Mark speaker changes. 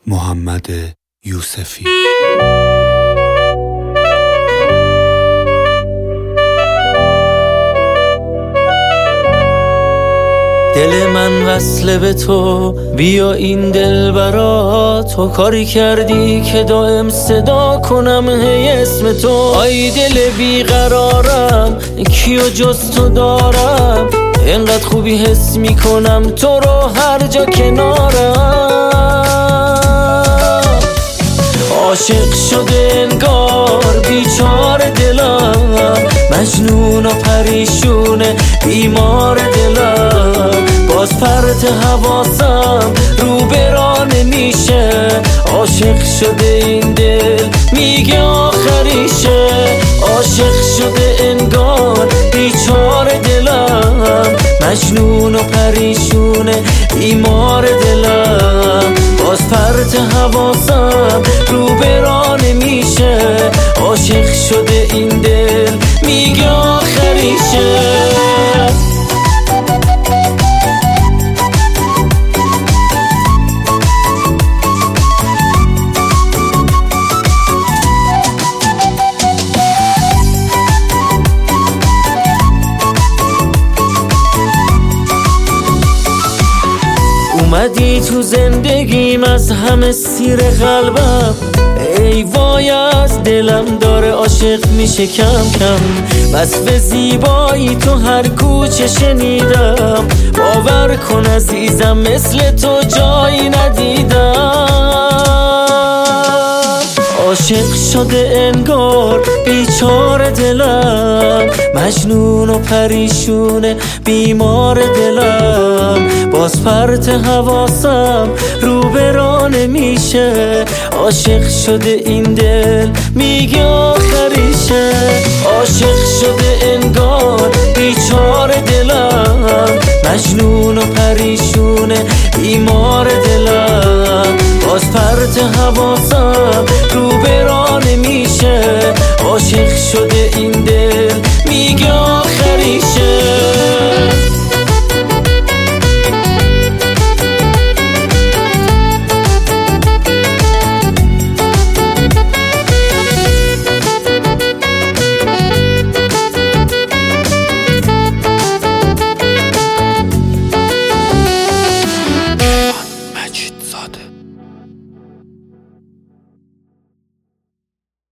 Speaker 1: محمد یوسفی.
Speaker 2: دل من وصله به تو، بیا این دل برا تو کاری کردی که دائم صدا کنم هی اسم تو. آی دل بیقرارم، کیو جز تو دارم، اینقدر خوبی حس میکنم تو رو هر جا کنارم. عاشق شده انگار بیچاره دلم، مجنون و پریشونه بیمار دلم. باز پرت حواسم رو برانه میشه، عاشق شده این دل میگه آخریشه. عاشق شده انگار بیچاره دلم، مجنون و پریشونه بیمار دلم. باز پرت حواسم رو برانه میشه، عاشق شده این دل میگه آخریشه. اومدی تو زندگیم از همه سیر قلبم، ای وای از دلم داره عاشق میشه کم کم. وصف زیبایی تو هر کوچه شنیدم، باور کن عزیزم مثل تو جایی ندیدم. عاشق شده انگار بیچاره دلم، مجنون و پریشونه بیمار دلم. باز پرت حواسم رو برانه میشه، عاشق شده این دل میگه آخریشه. عاشق شده انگار بیچاره دلم، مجنون و پریشونه بیمار دلم. باز پرت حواسم